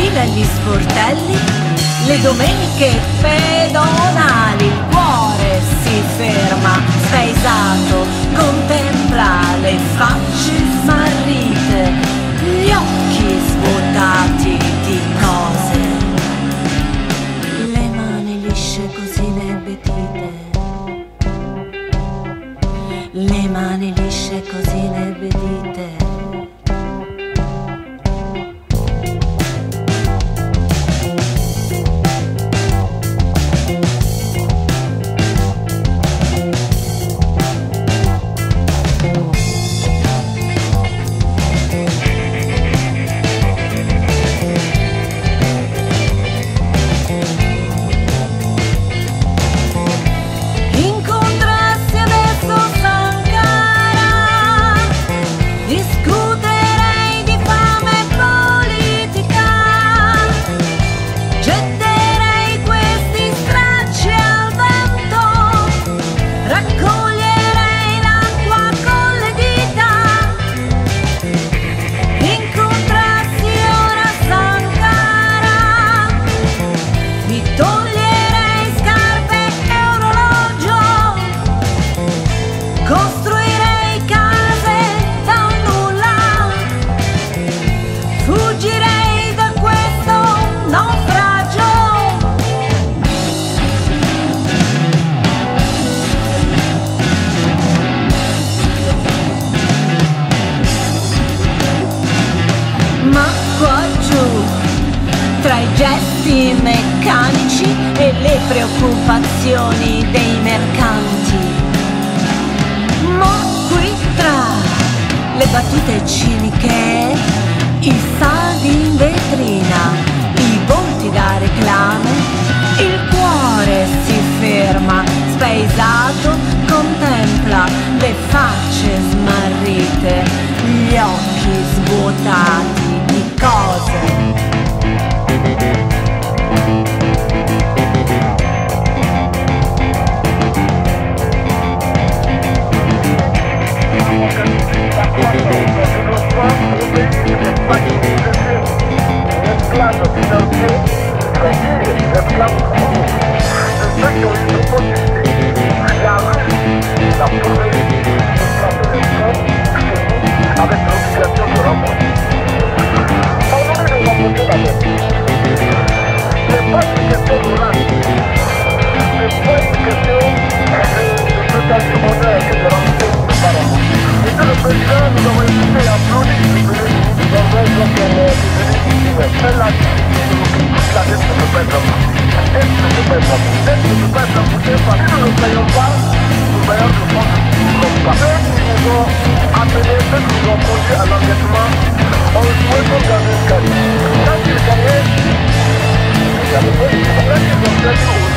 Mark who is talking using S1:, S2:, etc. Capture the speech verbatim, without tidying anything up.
S1: fila agli sportelli, le domeniche pedonali, il cuore si ferma, spaesato, contempla le facce smarrite, gli occhi svuotati di cose, le mani lisce così inebetite, le mani lisce così inebetite. Costruirei case da un nulla, fuggirei da questo naufragio. Ma qua giù, tra i gesti meccanici e le preoccupazioni dei mercanti, qui tra le battute ciniche, i saldi in vetrina, i volti da reclame, il cuore si ferma, spaesato, contempla le facce smarrite, gli occhi svuotati di cose.
S2: Avec l'obligation de l'amour. Pardonnez-nous la beauté d'avec. C'est pas une question de race. C'est pas une question de total du bonheur que de rentrer de parents. Et que le président nous avons écouté et applaudi. Nous avons donc fait la la dette de ce peuple. Dette de ce peuple. Dette de ce peuple. Vous savez pas, si nous ne payons pas, nous payons de force comme pas. Ceux qui nous ont appelés, ceux qui nous ont conduits à l'endettement, on souhaite qu'on gagne une carrière. Quand ils gagnaient, ils avaient pas, quand ils ont perdu